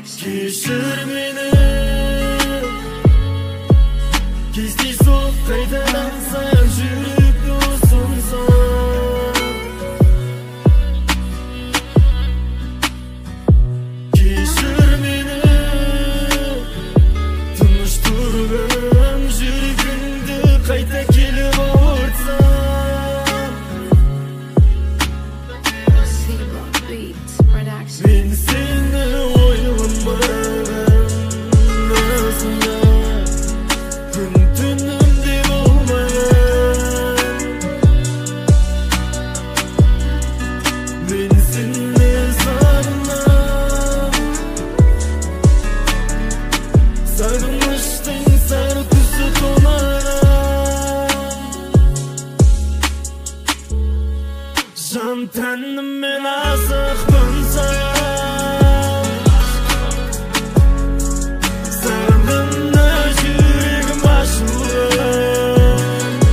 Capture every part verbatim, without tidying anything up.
Kешір мені кездейсоқ қайтадан саяқ жүректі ұсынсам Кешір мені тыныш тұрғым жүрегіңді қайта келіп ауыртсам Мен сені ойламаған асында күн түнімде болмаған Мен сені сағынам Сағыныштың сары түсі тонаған Жан тәніммен асықпын саған Сағындымда жүрегім ашылып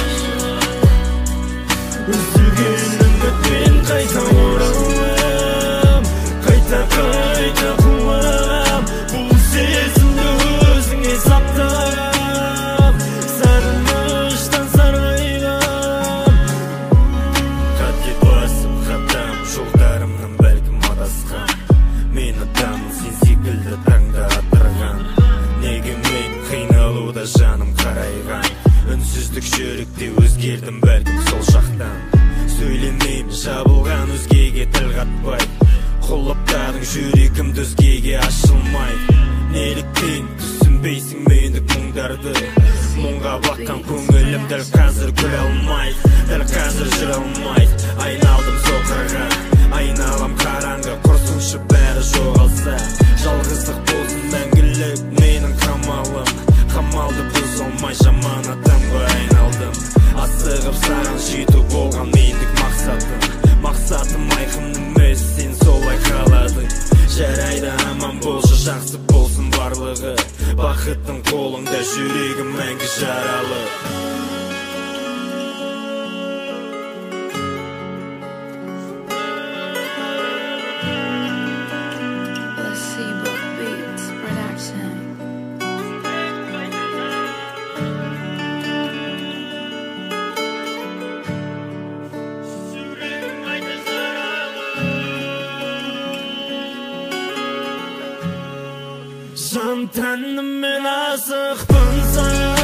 Үзілген үмітпен қайта оралам Қайта-қайта қуам Бұл сезімді өзіңе саптам Сағыныштан сарғайған Қатке басып хаттам жолдарымнан бәлкім адасқан Мен адаммын сен секілді таңда атырған Неге мен қиналуда жаным қарайған Үнсіздік жүректе өзгердім бәлкім сол жақтан Сөйлемеймін жабылған өзгеге тіл қатпай Құлыптадың жүрегімді өзгеге ашылмайды Неліктен түсінбейсің мендік мұңдарды Мұңға баққан көңілім дәл қазір күле алмайды Дәл қазір жүре алмайды Айналдым соқырға айналам қараңғы Құрсыншы бәрі жоғалса Жалғыздық болсын мәңгілік менің қамалым Қамалды бұз алмай жаман адамға айналдым Асығып саған жету болған мендік мақсатым Мақсатым айқын емес сен солай қаладың Жарайды аман болшы жақсы болсын барлығы Бақыттың қолыңда жүрегім мәңгі жаралы Жан тәніммен асықпын саған